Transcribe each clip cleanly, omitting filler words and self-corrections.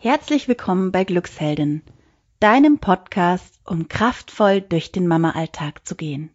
Herzlich willkommen bei Glücksheldin, deinem Podcast, um kraftvoll durch den Mama-Alltag zu gehen.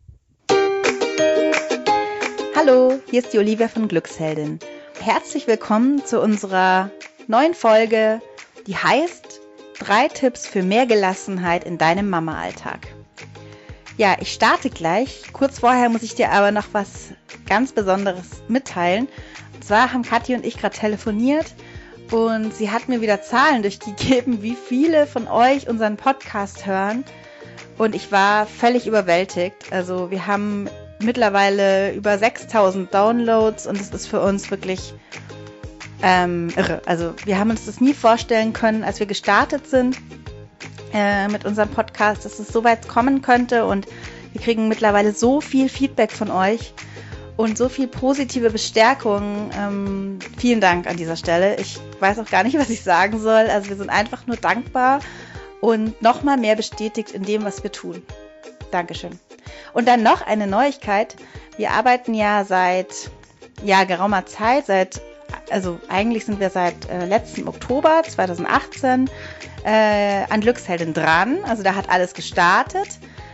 Hallo, hier ist die Olivia von Glücksheldin. Herzlich willkommen zu unserer neuen Folge, die heißt 3 Tipps für mehr Gelassenheit in deinem Mama-Alltag. Ja, ich starte gleich. Kurz vorher muss ich dir aber noch was ganz Besonderes mitteilen. Und zwar haben Kathi und ich gerade telefoniert und sie hat mir wieder Zahlen durchgegeben, wie viele von euch unseren Podcast hören. Und ich war völlig überwältigt. Also wir haben mittlerweile über 6.000 Downloads und es ist für uns wirklich irre. Also wir haben uns das nie vorstellen können, als wir gestartet sind mit unserem Podcast, dass es so weit kommen könnte. Und wir kriegen mittlerweile so viel Feedback von euch und so viel positive Bestärkung. Vielen Dank an dieser Stelle. Ich weiß auch gar nicht, was ich sagen soll. Also wir sind einfach nur dankbar und nochmal mehr bestätigt in dem, was wir tun. Dankeschön. Und dann noch eine Neuigkeit. Wir arbeiten ja seit geraumer Zeit, eigentlich sind wir seit letzten Oktober 2018 an Glücksheldin dran. Also da hat alles gestartet.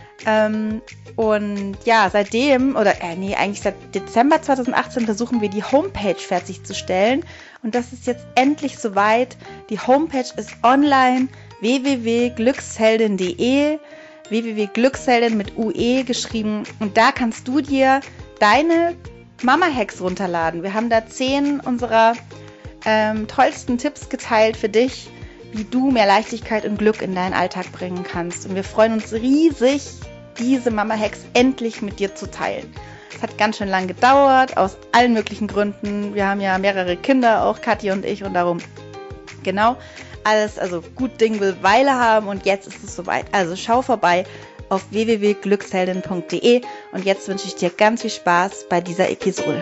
Und ja, seitdem, eigentlich seit Dezember 2018 versuchen wir die Homepage fertigzustellen. Und das ist jetzt endlich soweit. Die Homepage ist online, www.glücksheldin.de, www.glücksheldin mit UE geschrieben. Und da kannst du dir deine Mama-Hacks runterladen. Wir haben da 10 unserer tollsten Tipps geteilt für dich, wie du mehr Leichtigkeit und Glück in deinen Alltag bringen kannst. Und wir freuen uns riesig, diese Mama-Hacks endlich mit dir zu teilen. Es hat ganz schön lang gedauert, aus allen möglichen Gründen. Wir haben ja mehrere Kinder, auch Kathi und ich, und darum alles, also gut Ding will Weile haben und jetzt ist es soweit. Also schau vorbei auf www.glücksheldin.de und jetzt wünsche ich dir ganz viel Spaß bei dieser Episode.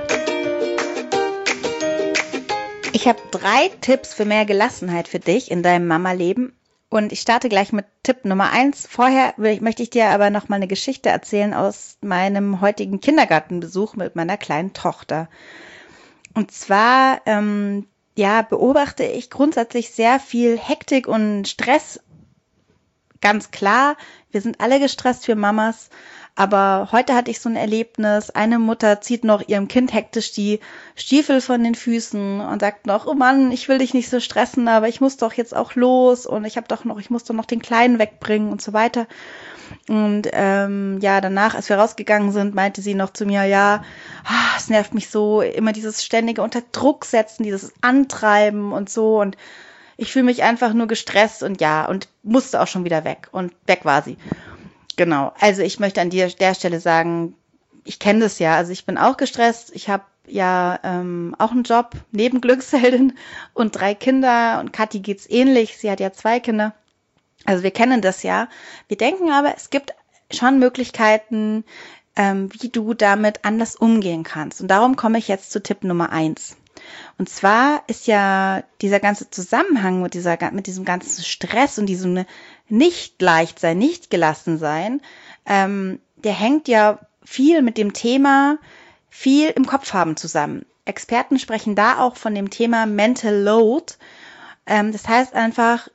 Ich habe 3 Tipps für mehr Gelassenheit für dich in deinem Mama-Leben und ich starte gleich mit Tipp Nummer 1. Vorher möchte ich dir aber noch mal eine Geschichte erzählen aus meinem heutigen Kindergartenbesuch mit meiner kleinen Tochter. Und zwar beobachte ich grundsätzlich sehr viel Hektik und Stress. Ganz klar, wir sind alle gestresst für Mamas, aber heute hatte ich so ein Erlebnis. Eine Mutter zieht noch ihrem Kind hektisch die Stiefel von den Füßen und sagt noch, oh Mann, ich will dich nicht so stressen, aber ich muss doch jetzt auch los und ich muss doch noch den Kleinen wegbringen und so weiter. Und danach, als wir rausgegangen sind, meinte sie noch zu mir, es nervt mich so, immer dieses ständige unter Druck setzen, dieses Antreiben und so, und ich fühle mich einfach nur gestresst und musste auch schon wieder weg. Und weg war sie. Genau. Also ich möchte an der Stelle sagen, ich kenne das ja. Also ich bin auch gestresst. Ich habe auch einen Job neben Glücksheldin und 3 Kinder. Und Kathi geht's ähnlich. Sie hat ja 2 Kinder. Also wir kennen das ja. Wir denken aber, es gibt schon Möglichkeiten, wie du damit anders umgehen kannst. Und darum komme ich jetzt zu Tipp Nummer 1. Und zwar ist ja dieser ganze Zusammenhang mit diesem ganzen Stress und diesem nicht leicht sein, nicht gelassen sein, der hängt ja viel mit dem Thema viel im Kopf haben zusammen. Experten sprechen da auch von dem Thema Mental Load. Das heißt einfach,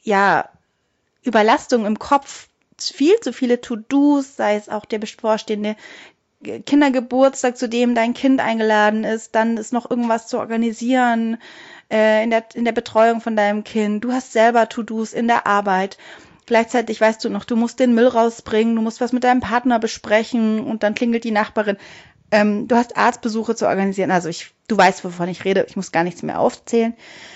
Überlastung im Kopf, viel zu viele To-Dos, sei es auch der bevorstehende Kindergeburtstag, zu dem dein Kind eingeladen ist, dann ist noch irgendwas zu organisieren in der Betreuung von deinem Kind. Du hast selber To-Dos in der Arbeit. Gleichzeitig weißt du noch, du musst den Müll rausbringen, du musst was mit deinem Partner besprechen und dann klingelt die Nachbarin. Du hast Arztbesuche zu organisieren. Also du weißt, wovon ich rede. Ich muss gar nichts mehr aufzählen.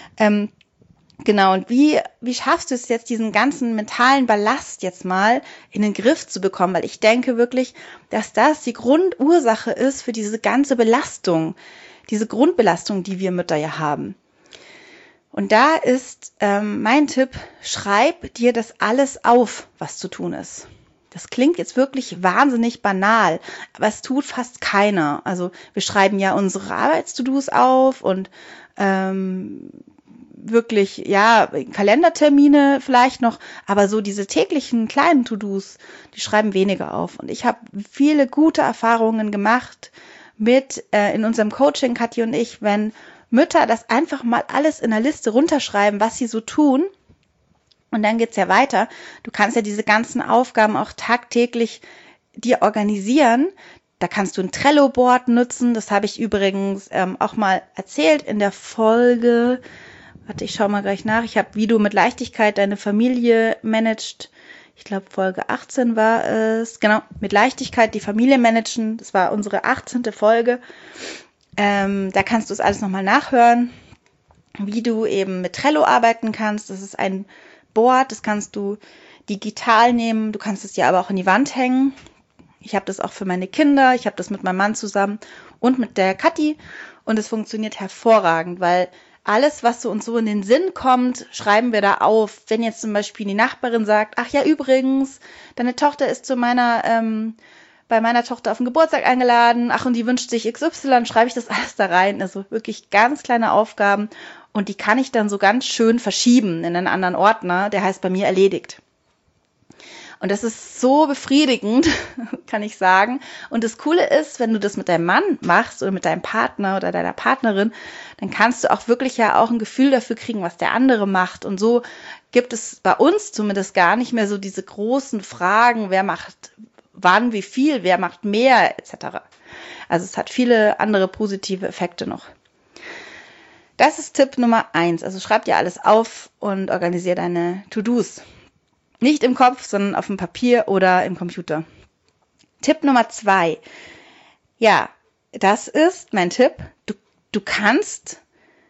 Genau, und wie schaffst du es jetzt, diesen ganzen mentalen Ballast jetzt mal in den Griff zu bekommen? Weil ich denke wirklich, dass das die Grundursache ist für diese ganze Belastung, diese Grundbelastung, die wir Mütter ja haben. Und da ist mein Tipp, schreib dir das alles auf, was zu tun ist. Das klingt jetzt wirklich wahnsinnig banal, aber es tut fast keiner. Also wir schreiben ja unsere Arbeits-To-Dos auf und wirklich, Kalendertermine vielleicht noch, aber so diese täglichen kleinen To-Dos, die schreiben weniger auf. Und ich habe viele gute Erfahrungen gemacht mit in unserem Coaching, Kathi und ich, wenn Mütter das einfach mal alles in einer Liste runterschreiben, was sie so tun, Und dann geht's ja weiter. Du kannst ja diese ganzen Aufgaben auch tagtäglich dir organisieren. Da kannst du ein Trello-Board nutzen. Das habe ich übrigens auch mal erzählt in der Folge. Warte, ich schaue mal gleich nach. Ich habe, wie du mit Leichtigkeit deine Familie managst. Ich glaube, Folge 18 war es. Genau, mit Leichtigkeit die Familie managen. Das war unsere 18. Folge. Da kannst du es alles nochmal nachhören, wie du eben mit Trello arbeiten kannst. Das ist ein Board, das kannst du digital nehmen. Du kannst es dir aber auch in die Wand hängen. Ich habe das auch für meine Kinder. Ich habe das mit meinem Mann zusammen und mit der Kathi. Und es funktioniert hervorragend, weil alles, was so uns so in den Sinn kommt, schreiben wir da auf. Wenn jetzt zum Beispiel die Nachbarin sagt, ach ja, übrigens, deine Tochter ist bei meiner Tochter auf den Geburtstag eingeladen, ach und die wünscht sich XY, schreibe ich das alles da rein. Also wirklich ganz kleine Aufgaben und die kann ich dann so ganz schön verschieben in einen anderen Ordner, der heißt bei mir erledigt. Und das ist so befriedigend, kann ich sagen. Und das Coole ist, wenn du das mit deinem Mann machst oder mit deinem Partner oder deiner Partnerin, dann kannst du auch wirklich ja auch ein Gefühl dafür kriegen, was der andere macht. Und so gibt es bei uns zumindest gar nicht mehr so diese großen Fragen, wer macht wann, wie viel, wer macht mehr, etc. Also es hat viele andere positive Effekte noch. Das ist Tipp Nummer 1. Also schreib dir alles auf und organisiere deine To-Dos. Nicht im Kopf, sondern auf dem Papier oder im Computer. Tipp Nummer 2. Ja, das ist mein Tipp. Du kannst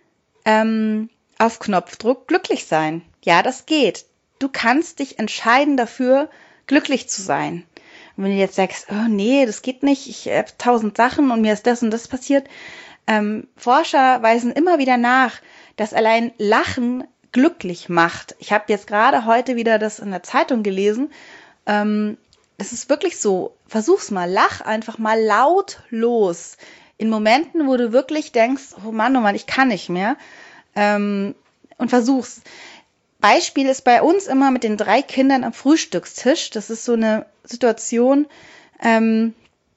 auf Knopfdruck glücklich sein. Ja, das geht. Du kannst dich entscheiden dafür, glücklich zu sein. Und wenn du jetzt sagst, oh nee, das geht nicht, ich habe 1000 Sachen und mir ist das und das passiert. Forscher weisen immer wieder nach, dass allein Lachen glücklich macht. Ich habe jetzt gerade heute wieder das in der Zeitung gelesen. Es ist wirklich so, versuch's mal, lach einfach mal laut los. In Momenten, wo du wirklich denkst, oh Mann, ich kann nicht mehr. Und versuch's. Beispiel ist bei uns immer mit den 3 Kindern am Frühstückstisch. Das ist so eine Situation, zu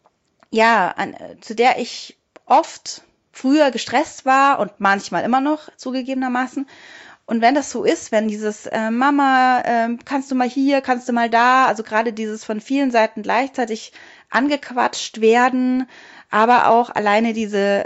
der ich oft früher gestresst war und manchmal immer noch zugegebenermaßen. Und wenn das so ist, wenn dieses Mama, kannst du mal hier, kannst du mal da, also gerade dieses von vielen Seiten gleichzeitig angequatscht werden, aber auch alleine dieser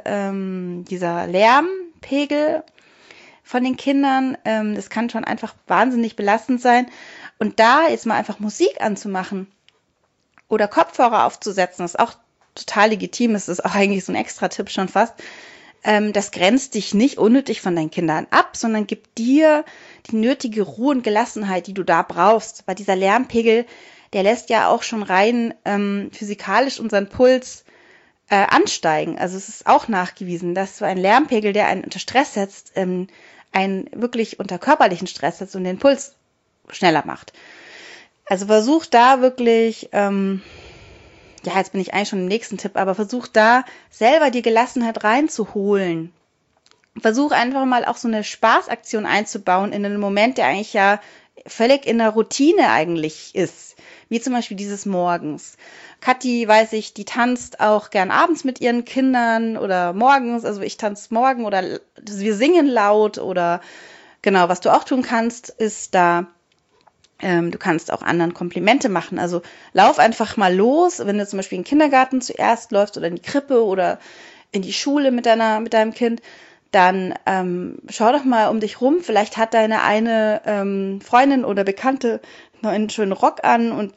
Lärmpegel von den Kindern, das kann schon einfach wahnsinnig belastend sein. Und da jetzt mal einfach Musik anzumachen oder Kopfhörer aufzusetzen, ist auch total legitim, das ist auch eigentlich so ein Extra-Tipp schon fast. Das grenzt dich nicht unnötig von deinen Kindern ab, sondern gibt dir die nötige Ruhe und Gelassenheit, die du da brauchst. Weil dieser Lärmpegel, der lässt ja auch schon rein physikalisch unseren Puls ansteigen. Also es ist auch nachgewiesen, dass so ein Lärmpegel, der einen unter Stress setzt, einen wirklich unter körperlichen Stress setzt und den Puls schneller macht. Also versuch da wirklich, jetzt bin ich eigentlich schon im nächsten Tipp, aber versuch da selber die Gelassenheit reinzuholen. Versuch einfach mal auch so eine Spaßaktion einzubauen in einen Moment, der eigentlich ja völlig in der Routine eigentlich ist. Wie zum Beispiel dieses Morgens. Kathi, weiß ich, die tanzt auch gern abends mit ihren Kindern oder morgens. Also ich tanze morgen oder wir singen laut oder genau, was du auch tun kannst, ist da, du kannst auch anderen Komplimente machen. Also lauf einfach mal los, wenn du zum Beispiel in den Kindergarten zuerst läufst oder in die Krippe oder in die Schule mit deinem Kind, dann schau doch mal um dich rum. Vielleicht hat deine eine Freundin oder Bekannte noch einen schönen Rock an und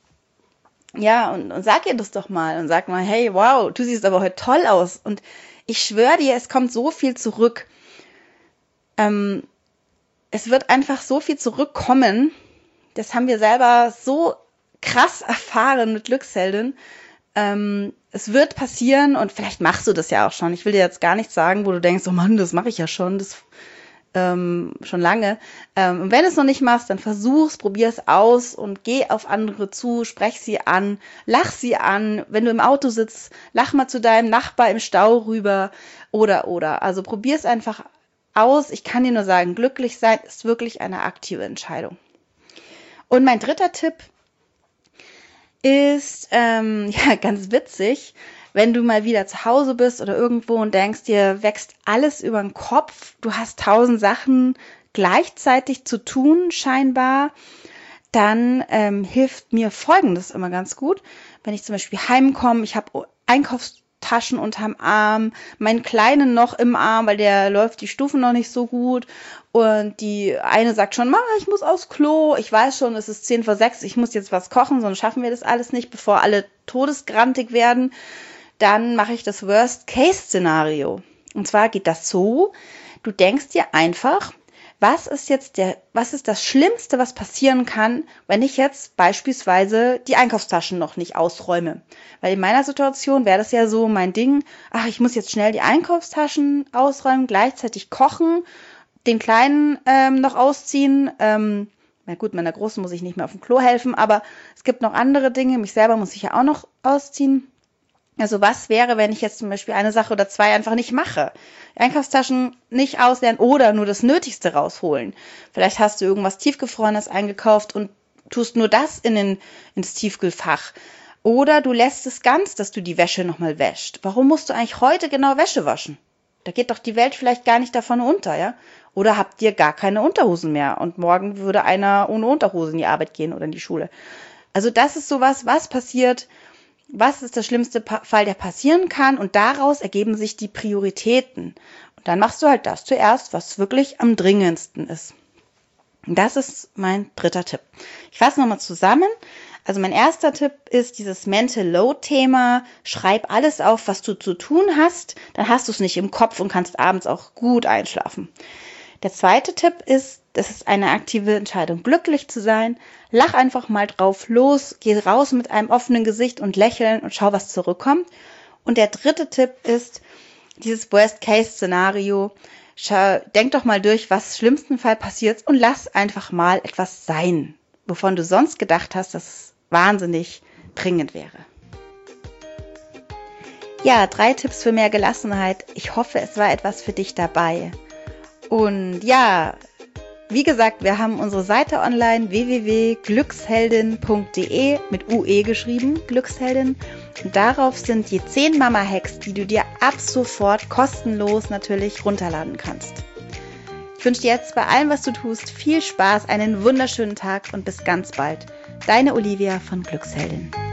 sag ihr das doch mal und sag mal, hey, wow, du siehst aber heute toll aus. Und ich schwöre dir, es kommt so viel zurück. Es wird einfach so viel zurückkommen. Das haben wir selber so krass erfahren mit Glücksheldin. Es wird passieren und vielleicht machst du das ja auch schon. Ich will dir jetzt gar nichts sagen, wo du denkst, oh Mann, das mache ich ja schon, das schon lange. Und wenn du es noch nicht machst, dann versuch's, probier es aus und geh auf andere zu, sprech sie an, lach sie an. Wenn du im Auto sitzt, lach mal zu deinem Nachbar im Stau rüber oder. Also probier es einfach aus. Ich kann dir nur sagen, glücklich sein ist wirklich eine aktive Entscheidung. Und mein 3. Tipp ist, ganz witzig, wenn du mal wieder zu Hause bist oder irgendwo und denkst, dir wächst alles über den Kopf, du hast 1000 Sachen gleichzeitig zu tun scheinbar, dann hilft mir Folgendes immer ganz gut. Wenn ich zum Beispiel heimkomme, ich habe Einkaufstaschen unterm Arm, meinen Kleinen noch im Arm, weil der läuft die Stufen noch nicht so gut. Und die eine sagt schon, Mama, ich muss aufs Klo. Ich weiß schon, es ist 5:50, ich muss jetzt was kochen, sonst schaffen wir das alles nicht, bevor alle todesgrantig werden. Dann mache ich das Worst-Case-Szenario. Und zwar geht das so, du denkst dir einfach, was ist das Schlimmste, was passieren kann, wenn ich jetzt beispielsweise die Einkaufstaschen noch nicht ausräume? Weil in meiner Situation wäre das ja so mein Ding, ich muss jetzt schnell die Einkaufstaschen ausräumen, gleichzeitig kochen, den Kleinen noch ausziehen. Na gut, meiner Großen muss ich nicht mehr auf dem Klo helfen, aber es gibt noch andere Dinge. Mich selber muss ich ja auch noch ausziehen. Also was wäre, wenn ich jetzt zum Beispiel eine Sache oder zwei einfach nicht mache? Einkaufstaschen nicht ausleeren oder nur das Nötigste rausholen. Vielleicht hast du irgendwas Tiefgefrorenes eingekauft und tust nur das ins Tiefkühlfach. Oder du lässt es ganz, dass du die Wäsche nochmal wäscht. Warum musst du eigentlich heute genau Wäsche waschen? Da geht doch die Welt vielleicht gar nicht davon unter, ja? Oder habt ihr gar keine Unterhosen mehr und morgen würde einer ohne Unterhose in die Arbeit gehen oder in die Schule? Also das ist sowas, was passiert. Was ist der schlimmste Fall, der passieren kann? Und daraus ergeben sich die Prioritäten. Und dann machst du halt das zuerst, was wirklich am dringendsten ist. Und das ist mein 3. Tipp. Ich fasse nochmal zusammen. Also mein 1. Tipp ist dieses Mental Load-Thema. Schreib alles auf, was du zu tun hast. Dann hast du es nicht im Kopf und kannst abends auch gut einschlafen. Der 2. Tipp ist, das ist eine aktive Entscheidung, glücklich zu sein. Lach einfach mal drauf los, geh raus mit einem offenen Gesicht und lächeln und schau, was zurückkommt. Und der 3. Tipp ist dieses Worst-Case-Szenario. Denk doch mal durch, was im schlimmsten Fall passiert und lass einfach mal etwas sein, wovon du sonst gedacht hast, dass es wahnsinnig dringend wäre. Ja, 3 Tipps für mehr Gelassenheit. Ich hoffe, es war etwas für dich dabei. Und ja, wie gesagt, wir haben unsere Seite online www.glücksheldin.de mit UE geschrieben, Glücksheldin. Und darauf sind die 10 Mama-Hacks, die du dir ab sofort kostenlos natürlich runterladen kannst. Ich wünsche dir jetzt bei allem, was du tust, viel Spaß, einen wunderschönen Tag und bis ganz bald. Deine Olivia von Glücksheldin.